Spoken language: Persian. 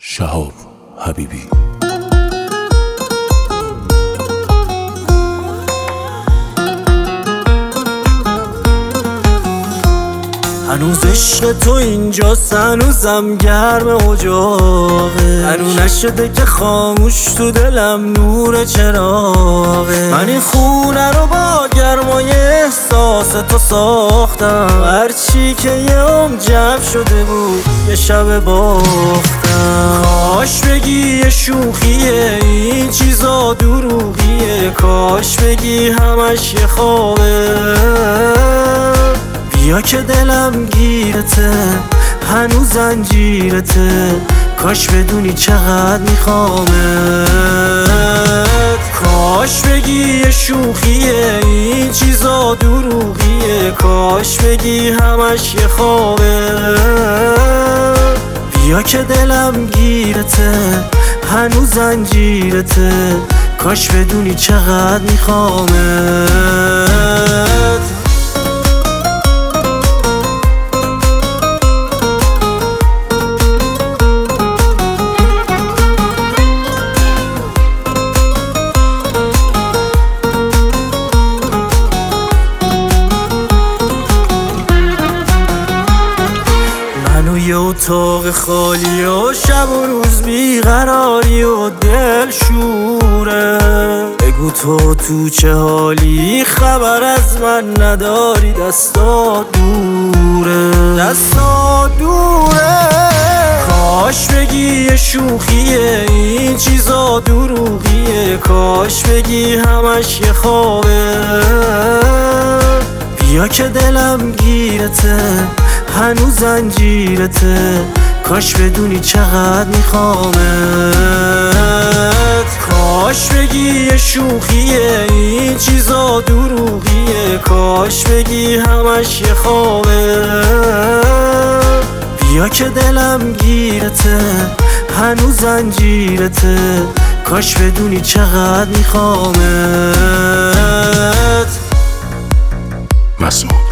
شهاب حبیبی. هنوز عشق تو اینجاست، هنوزم گرم اجاقه، هنوز نشده که خاموش تو دلم نور چراغه. من این خونه رو با گرمای احساس تو ساختم، هرچی که یه عمر جمع شده بود یه شب باختم. کاش بگی یه شوخیه، این چیزا دروغیه، کاش بگی همش یه خوابه. بیا که دلم گیرته، هنوز زنجیرته، کاش بدونی چقدر میخوامت. کاش بگی یه شوخیه، این چیزا دروغیه، کاش بگی همش یه خوابه. بیا که دلم گیرته، هنوز زنجیرته، کاش بدونی چقدر میخوامت. یه اتاق خالی و شب و روز بیقراری و دل شوره. بگو تو چه حالی، خبر از من نداری، دستا دوره، دستا دوره. کاش بگی یه شوخیه، این چیزا دروغیه، کاش بگی همش یه خوابه. بیا که دلم گیرته، هنوز زنجیرته، کاش بدونی چقدر میخوامت. کاش بگی یه شوخیه، این چیزا دروغیه، کاش بگی همش یه خوابه. بیا که دلم گیرته، هنوز زنجیرته، کاش بدونی چقدر میخوامت. مسعود.